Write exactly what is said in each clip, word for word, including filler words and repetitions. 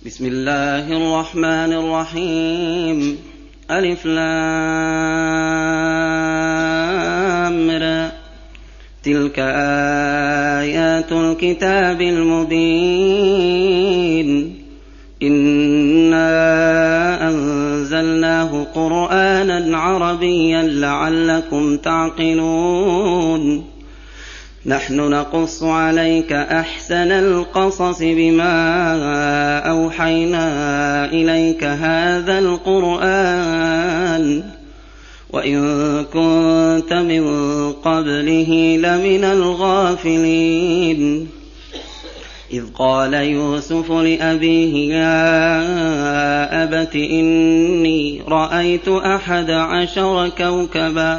بسم الله الرحمن الرحيم. ألف لام را. تلك آيات الكتاب المبين. إنا أنزلناه قرآنا عربيا لعلكم تعقلون. نحن نقص عليك أحسن القصص بما أوحينا إليك هذا القرآن وإن كنت من قبله لمن الغافلين. إذ قال يوسف لأبيه يا أبت إني رأيت أحد عشر كوكبا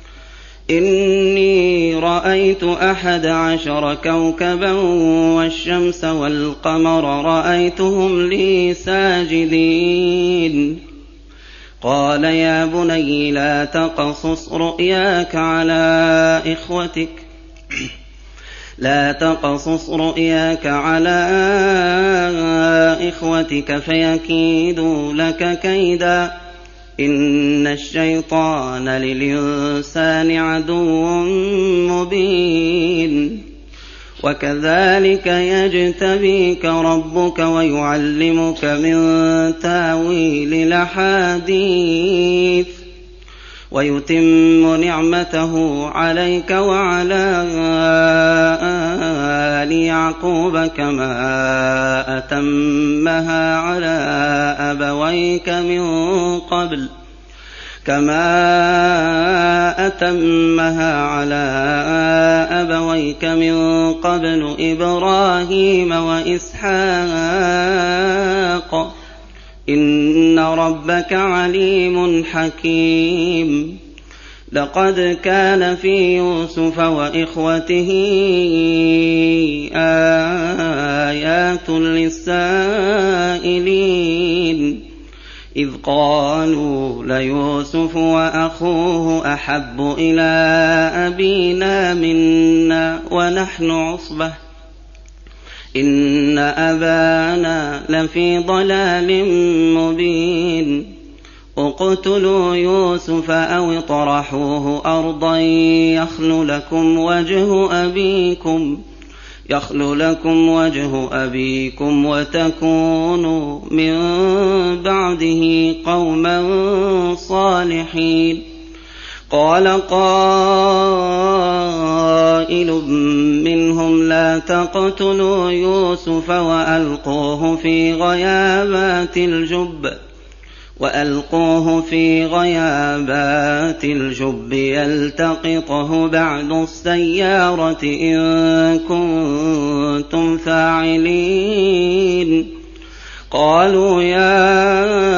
إني رأيت أحد عشر كوكبا والشمس والقمر رأيتهم لي ساجدين. قال يا بني لا تقصص رؤياك على إخوتك لا تقصص رؤياك على إخوتك فيكيدوا لك كيدا إن الشيطان للإنسان عدو مبين. وكذلك يجتبيك ربك ويعلمك من تاويل الأحاديث ويتم نعمته عليك وعلى آل يعقوب كما أتمها على أبويك من قبل كما أتمها على أبويك من قبل إبراهيم وإسحاق إن ربك عليم حكيم. لقد كان في يوسف وإخوته آيات للسائلين إذ قالوا ليوسف وأخوه أحب إلى أبينا منا ونحن عصبة إن أبانا لفي ضلال مبين. اقتلوا يوسف أو اطرحوه أرضا يخل لكم وجه أبيكم يخل لكم وجه أبيكم وتكونوا من بعده قوما صالحين. قال قائل منهم لا تقتلوا يوسف وألقوه في غيابات الجب وألقوه في غيابات الجب يلتقطه بعض السيارة إن كنتم فاعلين. قالوا يا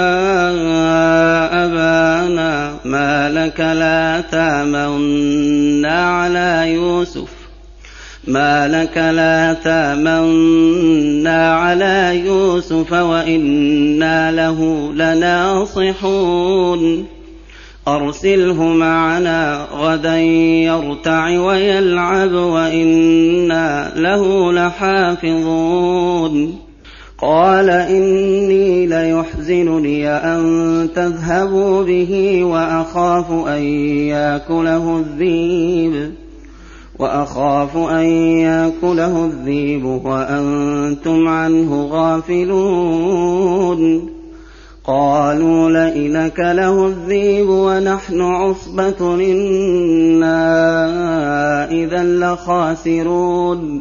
أبانا ما لك لا تأمنا على يوسف ما لك لا تأمنا على يوسف وإنا له لناصحون. أرسله معنا غدا يرتع ويلعب وإنا له لحافظون. قال إني ليحزنني أن تذهبوا به وأخاف أن يأكله الذئب وأخاف أن يأكله الذئب وأنتم عنه غافلون. قالوا لئن أكله الذئب ونحن عصبة إنا إذا لخاسرون.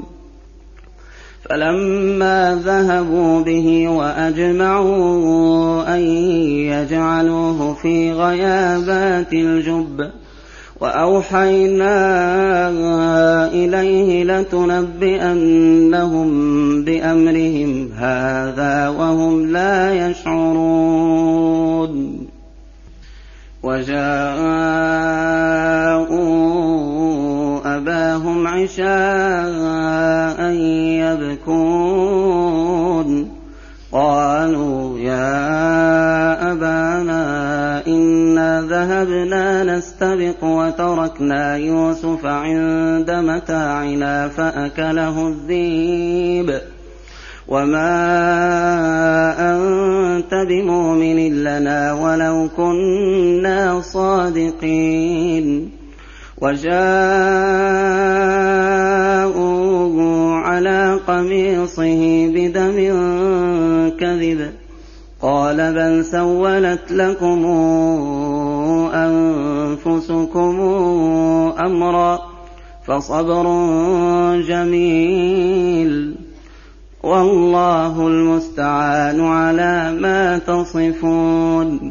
فلما ذهبوا به وأجمعوا أن يجعلوه في غيابات الجب وأوحينا إليه لتنبئنهم بأمرهم هذا وهم لا يشعرون. وجاءوا أباهم عشاء يبكون. قالوا يا أبانا إنا ذهبنا نستبق وتركنا يوسف عند متاعنا فأكله الذئب وما بمؤمن لنا ولو كنا صادقين. وجاءوا على قميصه بدم كذب قال بل سولت لكم أنفسكم أمرا فصبر جميل والله المستعان على ما تصفون.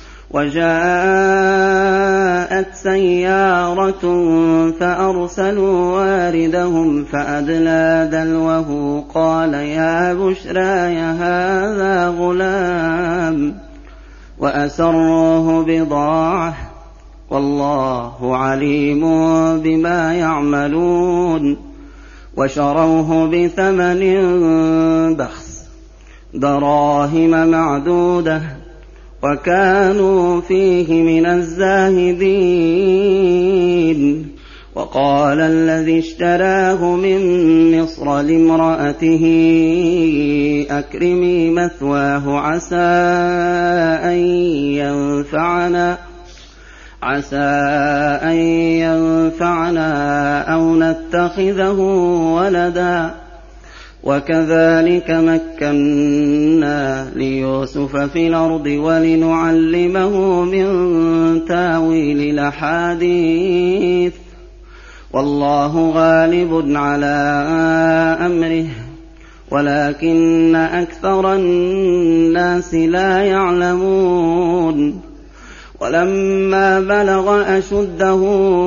وجاءت سيارة فأرسلوا واردهم فأدلى دلوه قال يا بشرى هذا غلام وأسروه بضاعة والله عليم بما يعملون. وشروه بثمن بخس دراهم معدودة وكانوا فيه من الزاهدين. وقال الذي اشتراه من مصر لامرأته أكرمي مثواه عسى أن ينفعنا عسى أن ينفعنا أو نتخذه ولدا. وكذلك مكنا ليوسف في الأرض ولنعلمه من تاويل الأحاديث والله غالب على أمره ولكن أكثر الناس لا يعلمون. ولما بلغ أشده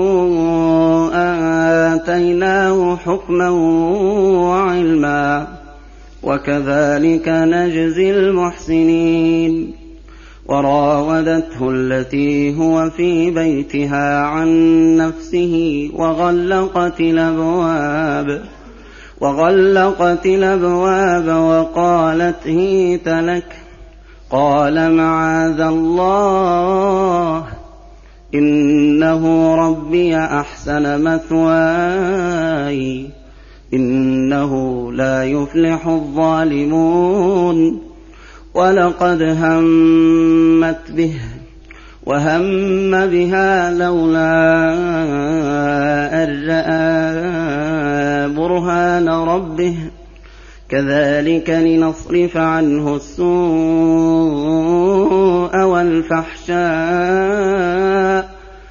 آتيناه حكما وعلما وكذلك نجزي المحسنين. وراودته التي هو في بيتها عن نفسه وغلقت الأبواب وغلقت الأبواب وقالت هيت لك قال معاذ الله إنه ربي أحسن مثواي إنه لا يفلح الظالمون. ولقد همت به وهم بها لولا أن رأى برهان ربه كذلك لنصرف عنه السوء والفحشاء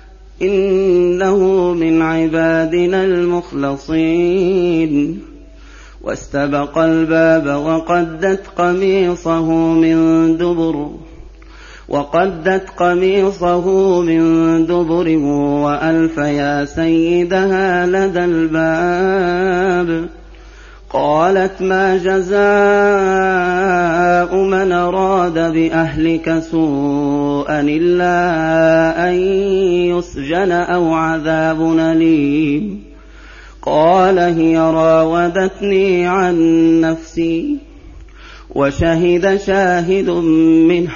إنه من عبادنا المخلصين. واستبق الباب وقدت قميصه من دبر وقدت قميصه من دبر وألف يا سيدها لدى الباب. قالت ما جزاء من أراد بأهلك سوءا إلا أن يسجن أو عذاب أليم. قال هي راودتني عن نفسي وشهد شاهد منه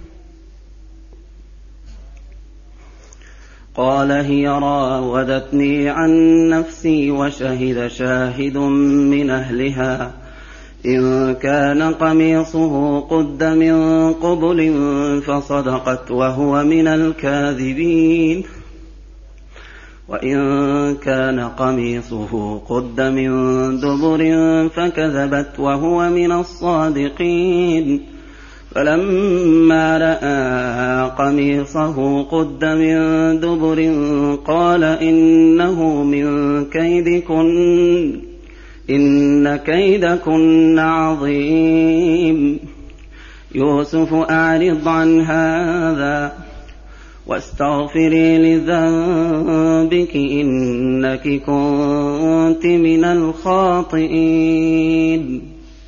قال هي راودتني عن نفسي وشهد شاهد من أهلها إن كان قميصه قد من قبل فصدقت وهو من الكاذبين وإن كان قميصه قد من دبر فكذبت وهو من الصادقين. فلما رأى قميصه قد من دبر قال إنه من كيدكن إن كيدكن عظيم. يوسف أعرض عن هذا واستغفري لذنبك إنك كنت من الخاطئين.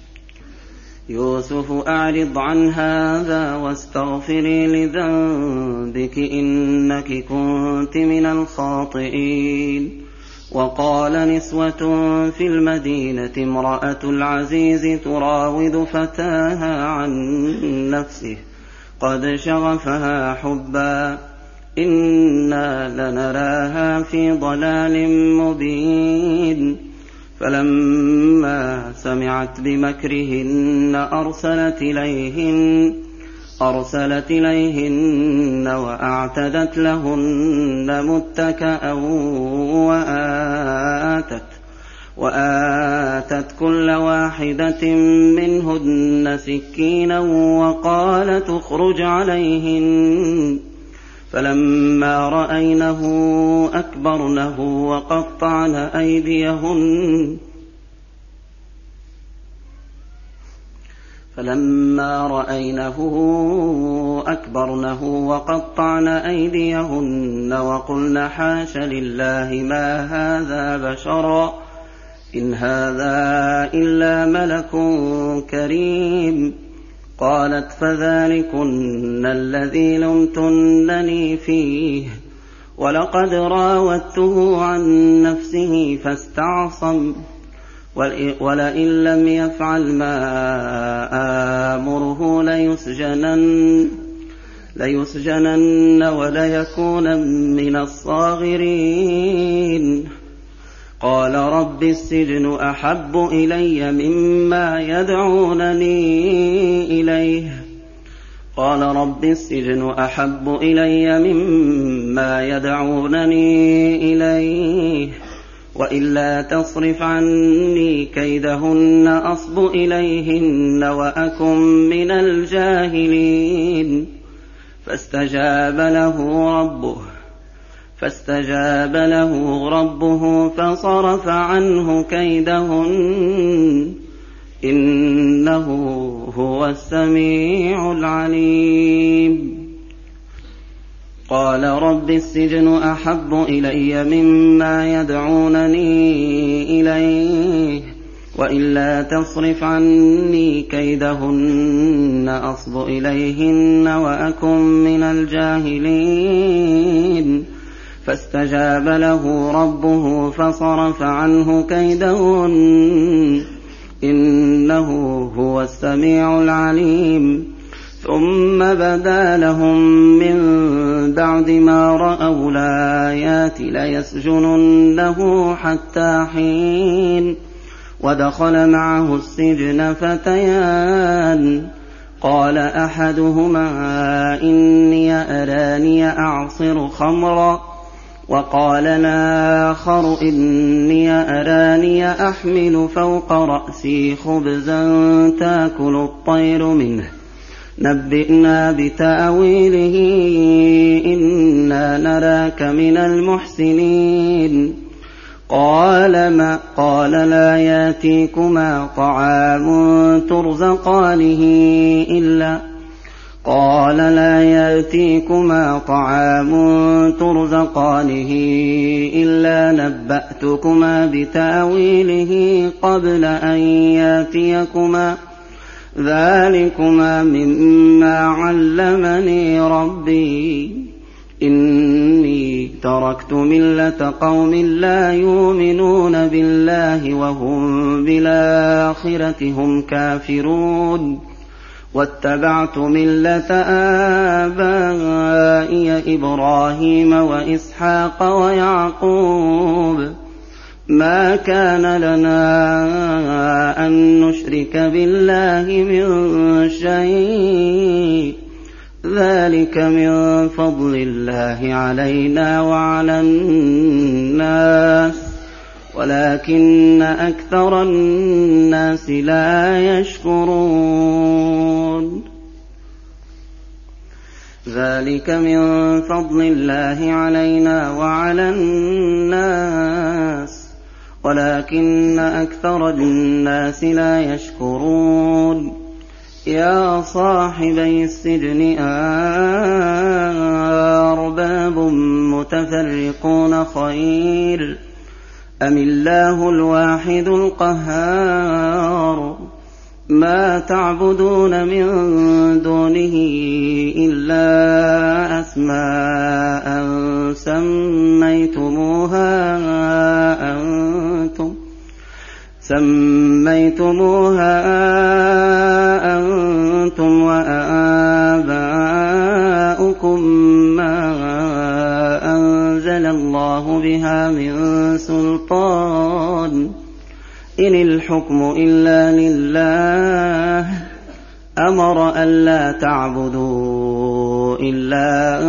يوسف أعرض عن هذا واستغفري لذنبك إنك كنت من الخاطئين. وقال نسوة في المدينة امرأة العزيز تراود فتاها عن نفسه قد شغفها حبا إنا لنراها في ضلال مبين. فلما سمعت بمكرهن أرسلت إليهن أرسلت إليهن وأعتدت لهن متكأ وآتت, وآتت كل واحدة منهن سكينا وقالت اخرج عليهن. فلما رأينه أكبرنه وقطعن أيديهن فلما رأينه أكبرنه وقطعن أيديهن وقلن حاش لله ما هذا بشرا إن هذا إلا ملك كريم. قالت فذلكن الذي لمتنني فيه ولقد راودته عن نفسه فاستعصم ولئن لم يفعل ما آمره ليسجنن, ليسجنن وليكون من الصاغرين. قال رب السجن أحب إلي مما يدعونني إليه قال رب السجن أحب إلي مما يدعونني إليه وإلا تصرف عني كيدهن أصب إليهن وأكن من الجاهلين. فاستجاب له ربه فاستجاب له ربه فصرف عنه كيدهن إنه هو السميع العليم. قال رب السجن أحب إلي مما يدعونني إليه وإلا تصرف عني كيدهن أصب إليهن وأكن من الجاهلين. فاستجاب له ربه فصرف عنه كيدهن إنه هو السميع العليم. ثم بدا لهم من بعد ما رأوا الآيات ليسجننه حتى حين. ودخل معه السجن فتيان قال أحدهما إني أراني أعصر خمرا وقال الآخر إني أراني أحمل فوق رأسي خبزا تأكل الطير منه نبئنا بتأويله إنا نراك من المحسنين. قال ما قال لا يأتيكما طعام ترزقانه إلا قال لا يأتيكما طعام ترزقانه إلا نبأتكما بتأويله قبل أن يأتيكما ذلكما مما علمني ربي إني تركت ملة قوم لا يؤمنون بالله وهم بالآخرة هم كافرون واتبعت ملة آبائي إبراهيم وإسحاق ويعقوب ما كان لنا أن نشرك بالله من شيء ذلك من فضل الله علينا وعلى الناس ولكن أكثر الناس لا يشكرون. ذلك من فضل الله علينا وعلى الناس ولكن أكثر الناس لا يشكرون. يا صاحبي السجن أرباب متفرقون خير أم الله الواحد القهار ما تعبدون من دونه إلا أسماء سميتموها أنتم سميتموها أنتم وآباؤكم ما أنزل الله بها من سلطان إن الحكم إلا لله أمر ألا تعبدوا إلا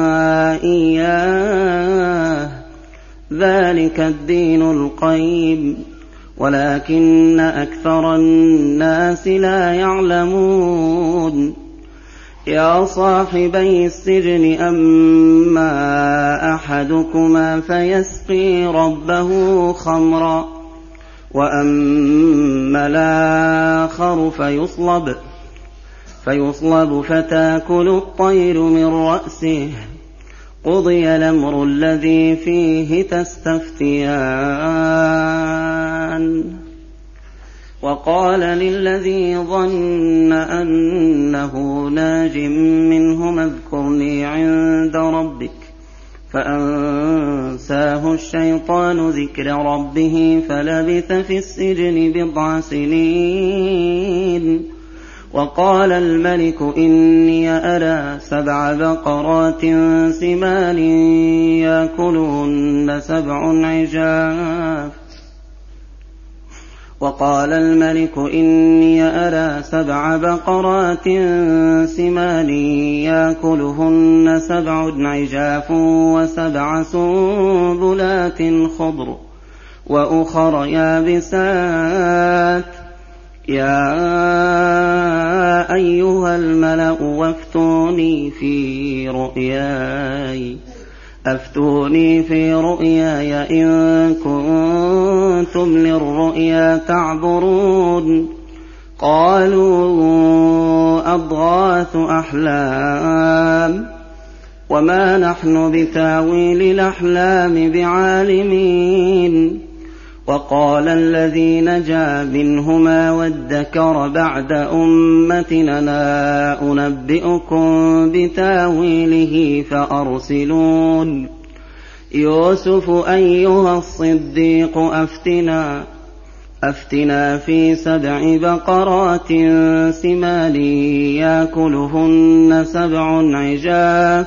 إياه ذلك الدين القيم ولكن أكثر الناس لا يعلمون يا صاحبي السجن أما أحدكما فيسقي ربه خمرا وأما الآخر فيصلب فيصلب فتاكل الطير من رأسه قضي الأمر الذي فيه تستفتيان وقال للذي ظن أنه ناج منهما اذكرني عند ربك فأنساه الشيطان ذكر ربه فلبث في السجن بضع سنين وقال الملك إني أرى سبع بقرات سمان يأكلهن سبع عجاف وقال الملك إني أرى سبع بقرات سمان يأكلهن سبع عجاف وسبع سنبلات خضر وأخر يابسات يا أيها الملأ وافتوني في رؤياي أفتوني في رؤياي إن كنتم للرؤيا تعبرون قالوا أضغاث أحلام وما نحن بتاويل الأحلام بعالمين وقال الذي نجا منهما وادكر بعد أمتنا أنبئكم بتاويله فأرسلون يوسف أيها الصديق أفتنا أفتنا في سبع بقرات سمان يأكلهن سبع عجاف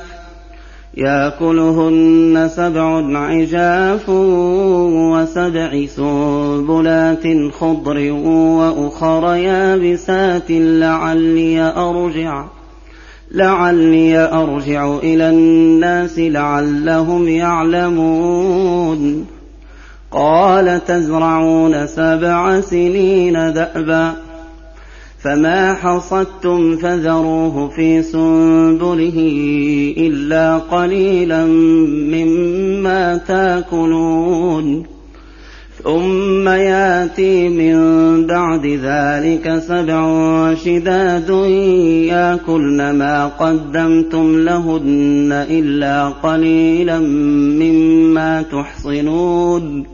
يأكلهن سبع عجاف وسبع سنبلات خضر وأخر يابسات لعلي أرجع لعلي أرجع إلى الناس لعلهم يعلمون قال تزرعون سبع سنين دأبا فما حصدتم فذروه في سنبله إلا قليلا مما تاكلون ثم ياتي من بعد ذلك سبع شداد ياكلن ما قدمتم لهن إلا قليلا مما تحصنون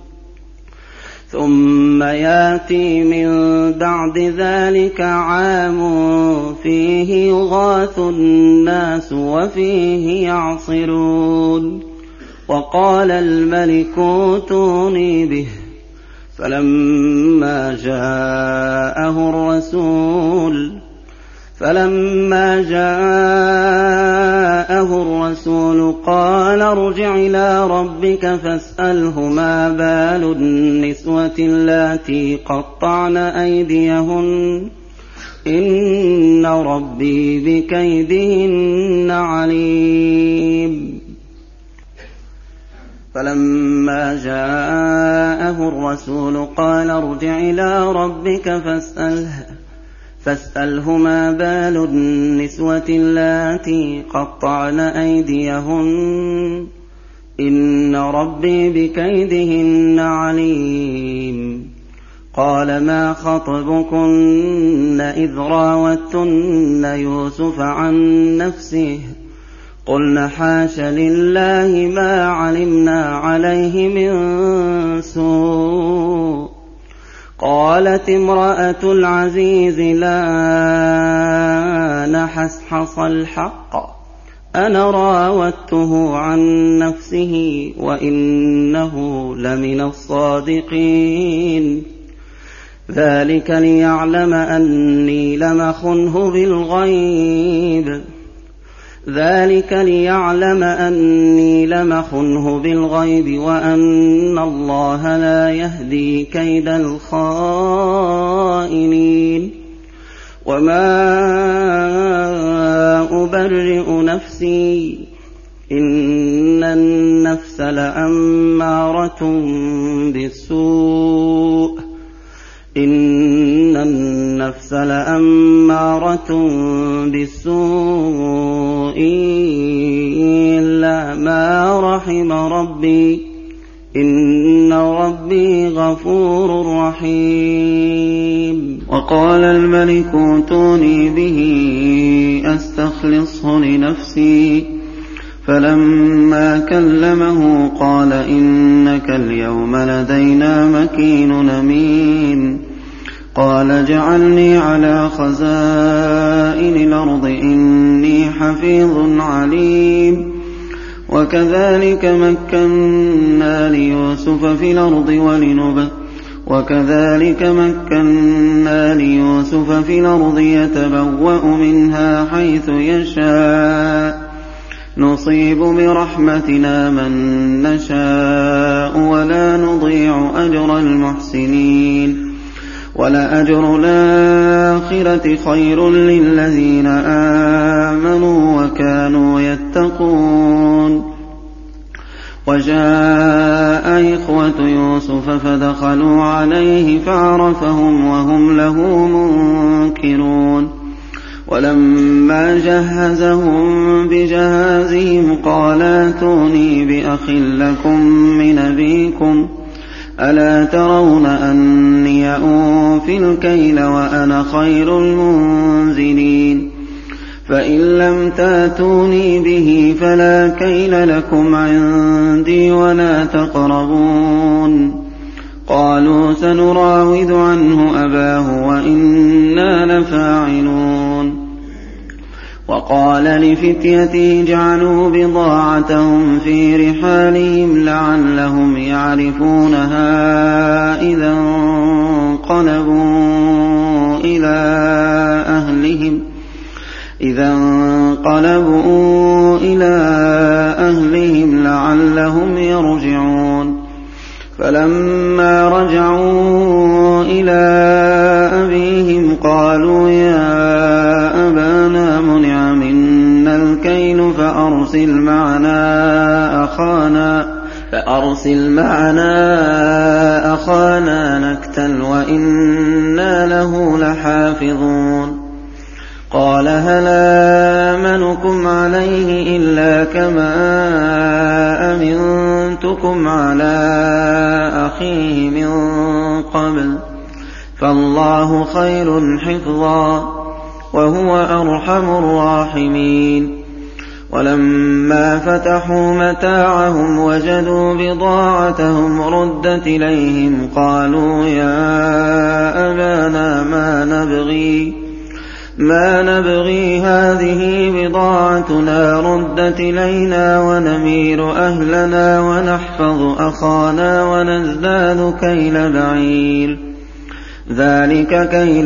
ثم ياتي من بعد ذلك عام فيه يغاث الناس وفيه يعصرون وقال الملك ائتوني به فلما جاءه الرسول فلما جاءه الرسول قال ارجع إلى ربك فاسأله ما بال النسوة اللاتي قطعن أيديهن إن ربي بكيدهن عليم فلما جاءه الرسول قال ارجع إلى ربك فاسأله فاسأله ما بال النسوة اللاتي قطعن أيديهن إن ربي بكيدهن عليم قال ما خطبكن إذ راوتن يوسف عن نفسه قلنا حاش لله ما علمنا عليه من سوء قالت امرأة العزيز لا نحسحص الحق أنا راودته عن نفسه وإنه لمن الصادقين ذلك ليعلم أني لم أخنه بالغيب ذلك ليعلم أني لم أخنه بالغيب وأن الله لا يهدي كيد الخائنين وما أبرئ نفسي إن النفس لأمارة بالسوء إن النفس لأمارة بالسوء إلا ما رحم ربي إن ربي غفور رحيم. وقال الملك ائتوني به أستخلصه لنفسي فلما كلمه قال إنك اليوم لدينا مكين أمين. قال اجعلني على خزائن الأرض إني حفيظ عليم. وكذلك مكنا ليوسف في الأرض ولنبوئه وكذلك مكنا ليوسف في الأرض يتبوأ منها حيث يشاء نصيب برحمتنا من نشاء ولا نضيع أجر المحسنين. ولأجر الآخرة خير للذين آمنوا وكانوا يتقون. وجاء إخوة يوسف فدخلوا عليه فعرفهم وهم له منكرون. ولما جهزهم بجهازهم قال ائتوني بأخ لكم من أبيكم ألا ترون أني أوفي الكيل وأنا خير المنزلين. فإن لم تاتوني به فلا كيل لكم عندي ولا تقربون. قالوا سنراود عنه أباه وإنا لفاعلون. وقال لفتيته اجعلوا بضاعتهم في رحالهم لعلهم يعرفونها إذا انقلبوا إلى أهلهم إذا انقلبوا إلى أهلهم لعلهم يرجعون. فلما رجعوا إلى أبيهم قالوا يا أبانا منع منا الكيل فأرسل معنا أخانا فأرسل معنا أخانا نكتل وإنا له لحافظون. قال هل آمنكم عليه إلا كما أمنتكم على أخيه من قبل فالله خير حفظا وهو أرحم الراحمين. ولما فتحوا متاعهم وجدوا بضاعتهم ردت إليهم قالوا يا أبانا ما نبغي ما نبغي هذه بضاعتنا ردت إلينا ونمير أهلنا ونحفظ أخانا ونزداد كيل بعير ذلك كيل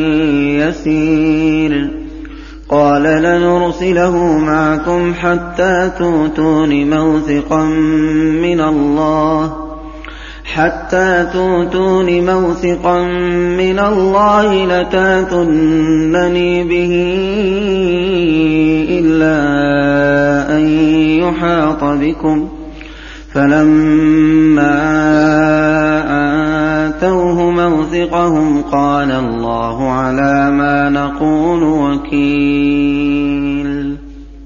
يسير. قال لنرسله معكم حتى تؤتون موثقا من الله حتى تؤتون موثقا من الله لتاتونني به إلا أن يحاط بكم. فلما آتوه موثقهم قال الله على ما نقول وكيل.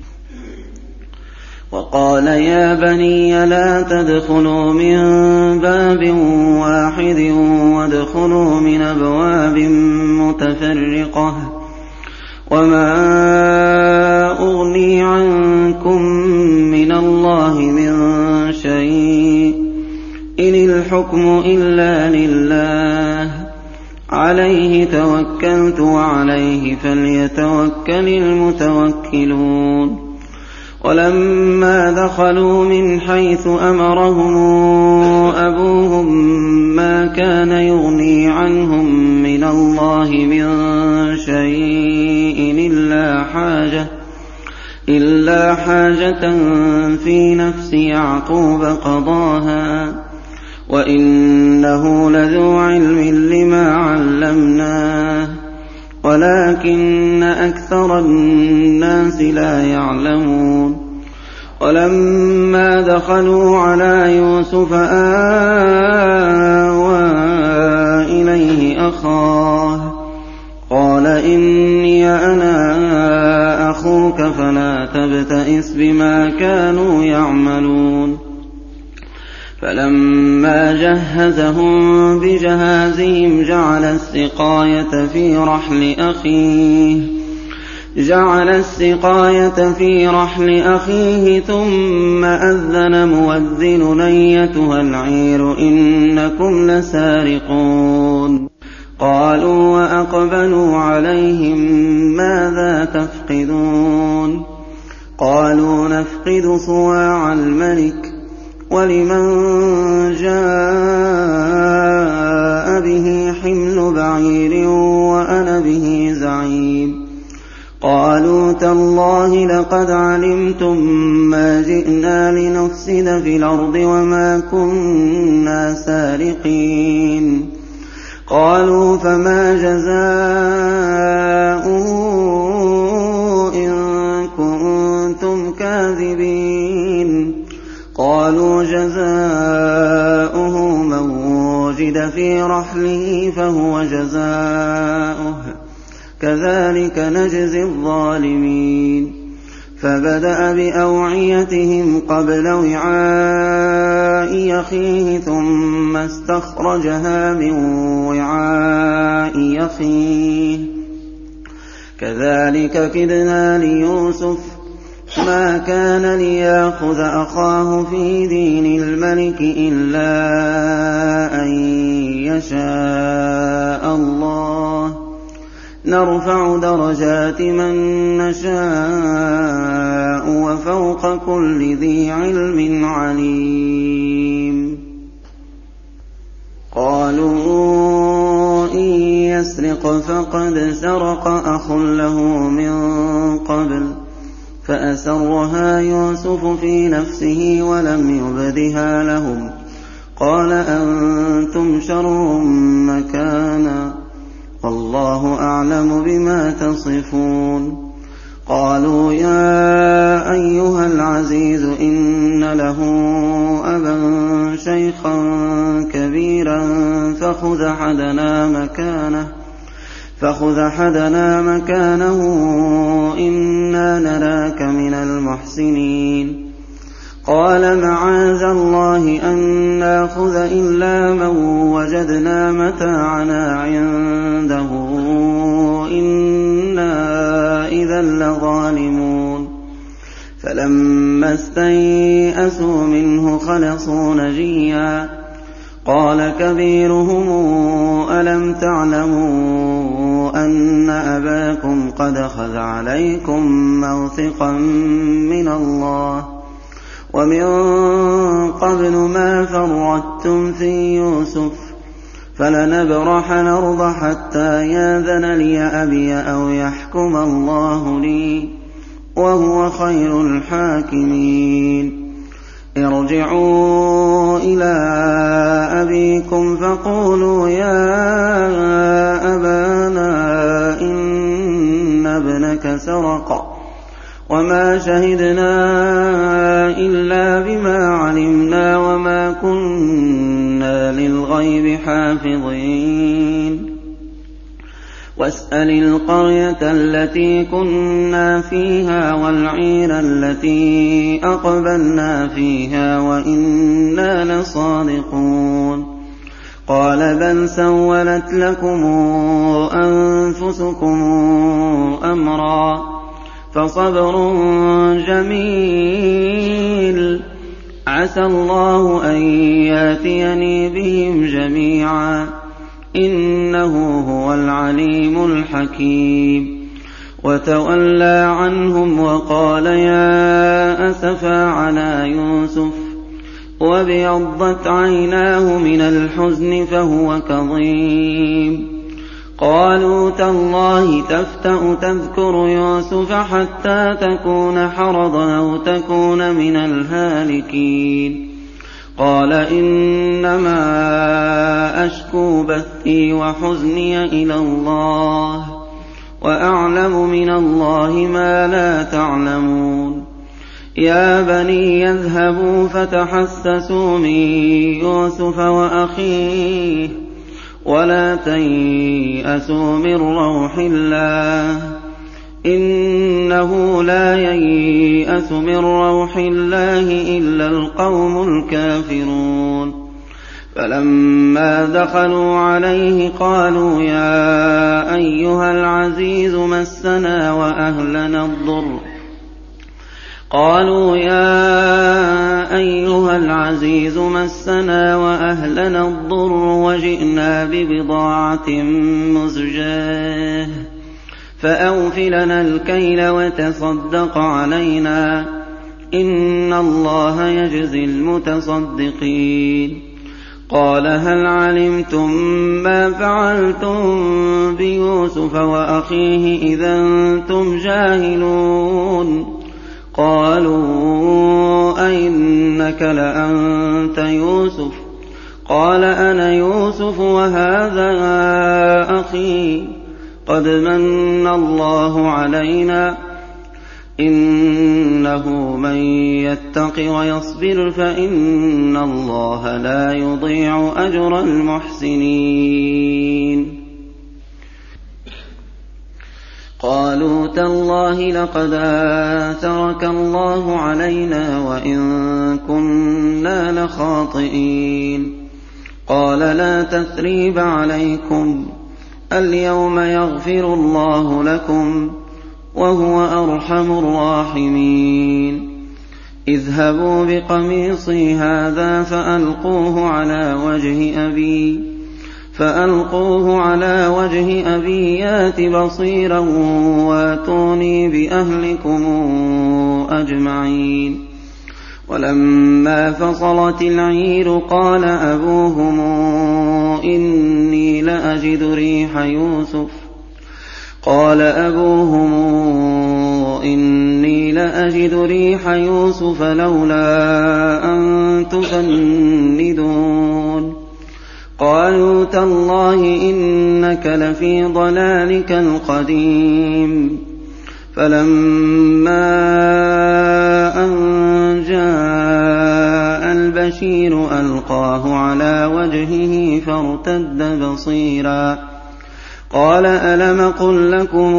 وقال يا بني لا تدخلوا من باب واحد وادخلوا من أبواب متفرقة وما أغني عنكم من الله من شيء إن الحكم إلا لله عليه توكلت وعليه فليتوكل المتوكلون. ولما دخلوا من حيث أمرهم أبوهم ما كان يغني عنهم من الله من شيء إلا حاجة إلا حاجة في نفس يعقوب قضاها وإنه لذو علم لما علمناه وَلَٰكِنَّ أَكْثَرَ النَّاسِ لَا يَعْلَمُونَ وَلَمَّا دَخَلُوا عَلَىٰ يُوسُفَ آوَىٰ إِلَيْهِ أَخَاهُ قَالَ إِنِّي أَنَا أَخُوكَ فَلَا تَبْتَئِسْ بِمَا كَانُوا يَعْمَلُونَ فَلَمَّا جَهَّزَهُم بِجَهَازِهِمْ جَعَلَ السِّقَايَةَ فِي رَحْلِ أَخِيهِ جعل السقاية في رحل أخيه ثم أذن مؤذن أيتها العير إنكم لسارقون قالوا وأقبلوا عليهم ماذا تفقدون قالوا نفقد صواع الملك ولمن جاء به حمل بعير وأنا به زعيم قالوا تالله لقد علمتم ما جئنا لنفسد في الأرض وما كنا سارقين قالوا فما جزاؤه إن كنتم كاذبين قالوا جزاؤه من وجد في رحله فهو جزاؤه كذلك نجزي الظالمين فبدأ بأوعيتهم قبل وعاء أخيه ثم استخرجها من وعاء أخيه كذلك كدنا ليوسف ما كان ليأخذ أخاه في دين الملك إلا أن يشاء الله نرفع درجات من نشاء وفوق كل ذي علم عليم قالوا إن يسرق فقد سرق أخ له من قبل فأسرها يوسف في نفسه ولم يبدها لهم قال أنتم شر مكانا والله أعلم بما تصفون قالوا يا أيها العزيز إن له أبا شيخا كبيرا فخذ أحدنا مكانه فخذ أحدنا مكانه إنا نراك من المحسنين قال معاذ الله أن ناخذ إلا من وجدنا متاعنا عنده إنا إذا لظالمون فلما استيئسوا منه خلصوا نجيا قال كبيرهم ألم تعلموا أن أباكم قد أخذ عليكم موثقا من الله ومن قبل ما فرطتم في يوسف فلنبرح الأرض حتى ياذن لي أبي أو يحكم الله لي وهو خير الحاكمين ارجعوا إلى أبيكم فقولوا يا أبانا إن ابنك سرق وما شهدنا إلا بما علمنا وما كنا للغيب حافظين واسأل القرية التي كنا فيها والعير التي أقبلنا فيها وإنا لصادقون قال بل سولت لكم أنفسكم أمرا فصبر جميل عسى الله أن ياتيني بهم جميعا إنه هو العليم الحكيم وتولى عنهم وقال يا أسفا على يوسف وابيضت عيناه من الحزن فهو كظيم قالوا تالله تفتأ تذكر يوسف حتى تكون حرضا أو تكون من الهالكين قال إنما أشكو بثي وحزني إلى الله وأعلم من الله ما لا تعلمون يا بني يذهبوا فتحسسوا من يوسف وأخيه ولا تيأسوا من روح الله إنه لا ييأس من روح الله إلا القوم الكافرون فلما دخلوا عليه قالوا يا أيها العزيز مسنا وأهلنا الضر قالوا يا أيها العزيز مسنا وأهلنا الضر وجئنا ببضاعة مزجاة فأوف لنا الكيل وتصدق علينا إن الله يجزي المتصدقين قال هل علمتم ما فعلتم بيوسف وأخيه إذا أنتم جاهلون قالوا أئنك لأنت يوسف قال أنا يوسف وهذا أخي قد من الله علينا إنه من يتق ويصبر فإن الله لا يضيع أجر المحسنين قالوا تالله لقد آثرك الله علينا وإن كنا لخاطئين قال لا تثريب عليكم اليوم يغفر الله لكم وهو أرحم الراحمين اذهبوا بقميصي هذا فألقوه على وجه أبي فألقوه على وجه أبي يات بصيرا واتوني بأهلكم أجمعين ولما فصلت العير قال أبوهم إني لأجد ريح يوسف قال أبوهم إني لأجد ريح يوسف لولا أن تفندون قالوا تالله إنك لفي ضلالك القديم فلما أن جاء البشير ألقاه على وجهه فارتد بصيرا قال ألم قل لكم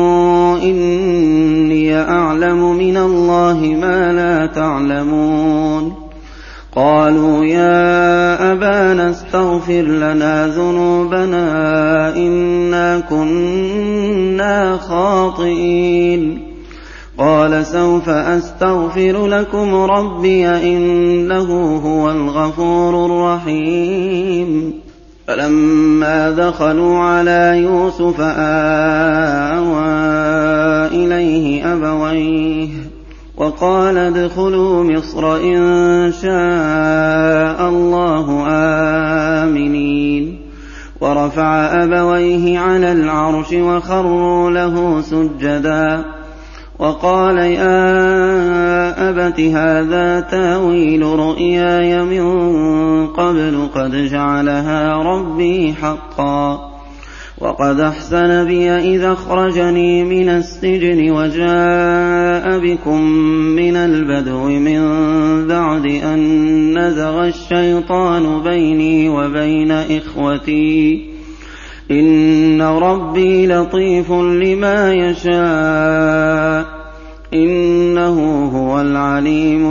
إني أعلم من الله ما لا تعلمون قالوا يا أبانا استغفر لنا ذنوبنا إنا كنا خاطئين قال سوف أستغفر لكم ربي إنه هو الغفور الرحيم فلما دخلوا على يوسف آوى إليه أبويه وقال ادخلوا مصر إن شاء الله آمنين ورفع أبويه على العرش وخروا له سجدا وقال يا أبت هذا تاويل رؤياي من قبل قد جعلها ربي حقا وقد أحسن بي إذا أخرجني من السجن وجاء بكم من البدو من بعد أن نزغ الشيطان بيني وبين إخوتي إن ربي لطيف لما يشاء إنه هو العليم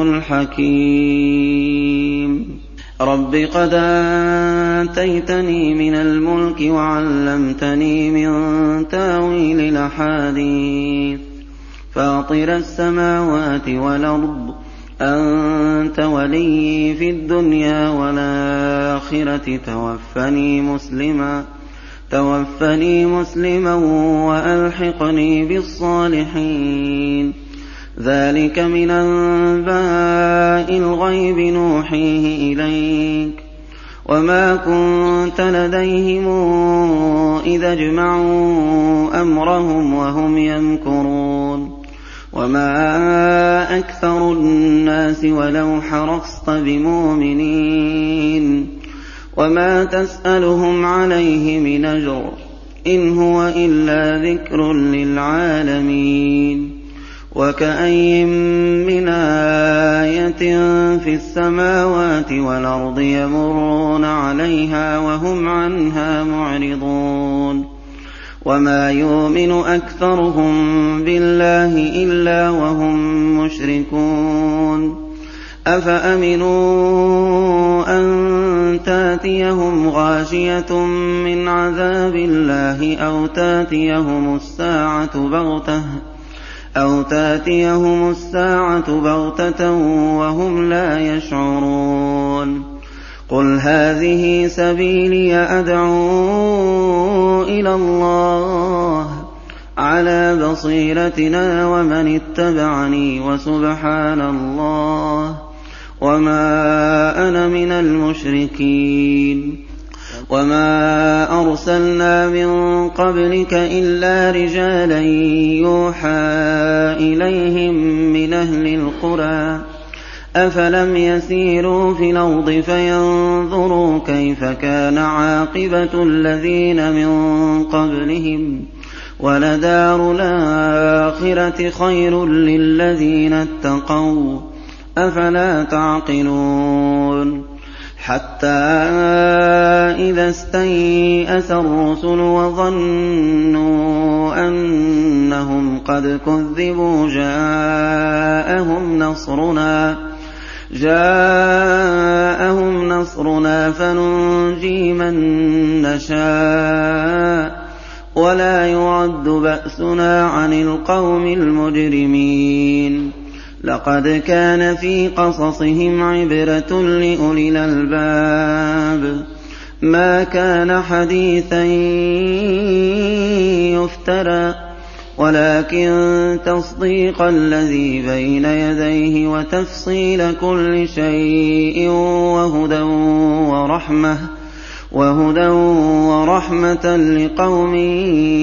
الحكيم رب قد آتيتني من الملك وعلمتني من تاويل الأحاديث فاطر السماوات والأرض أنت ولي في الدنيا والآخرة توفني مسلما توفني مسلما وألحقني بالصالحين ذلك من أنباء الغيب نوحيه إليك وما كنت لديهم إذا اجمعوا أمرهم وهم يمكرون وما أكثر الناس ولو حرصت بمؤمنين وما تسألهم عليه من أجر إِنْ هُوَ إِلَّا ذِكْرٌ لِّلْعَالَمِينَ وَكَأَيِّن مِّنْ آيَةٍ فِي السَّمَاوَاتِ وَالْأَرْضِ يَمُرُّونَ عَلَيْهَا وَهُمْ عَنْهَا مُعْرِضُونَ وَمَا يُؤْمِنُ أَكْثَرُهُم بِاللَّهِ إِلَّا وَهُم مُّشْرِكُونَ أَفَأَمِنُوا أَن تَأْتِيَهُمْ غَاشِيَةٌ مِّنْ عَذَابِ اللَّهِ أَوْ تَأْتِيَهُمُ السَّاعَةُ بَغْتَةً أَوْ تَأْتِيَهُمُ السَّاعَةُ بَغْتَةً وَهُمْ لَا يَشْعُرُونَ قُلْ هَٰذِهِ سَبِيلِي أَدْعُو إِلَى اللَّهِ عَلَىٰ بَصِيرَةٍ وَمَنِ اتَّبَعَنِي وَسُبْحَانَ اللَّهِ وَمَا أَنَا مِنَ الْمُشْرِكِينَ وَمَا أَرْسَلْنَا مِن قَبْلِكَ إِلَّا رِجَالًا يُوحَىٰ إِلَيْهِم مِّنْ أَهْلِ الْقُرَىٰ أَفَلَمْ يَسِيرُوا فِي الْأَرْضِ فَيَنظُرُوا كَيْفَ كَانَ عَاقِبَةُ الَّذِينَ مِن قَبْلِهِمْ ۚ وَلَدَارُ الْآخِرَةِ خَيْرٌ لِّلَّذِينَ اتَّقَوْا ۗ أَفَلَا تَعْقِلُونَ حَتَّىٰ إِذَا اسْتَيْأَسَ الرُّسُلُ وَظَنُّوا أَنَّهُمْ قَدْ كُذِّبُوا جَاءَهُمْ نَصْرُنَا جاءهم نصرنا فننجي من نشاء ولا يرد بأسنا عن القوم المجرمين لقد كان في قصصهم عبرة لأولي الألباب ما كان حديثا يفترى ولكن تصديق الذي بين يديه وتفصيل كل شيء وهدى ورحمة وهدى ورحمة لقوم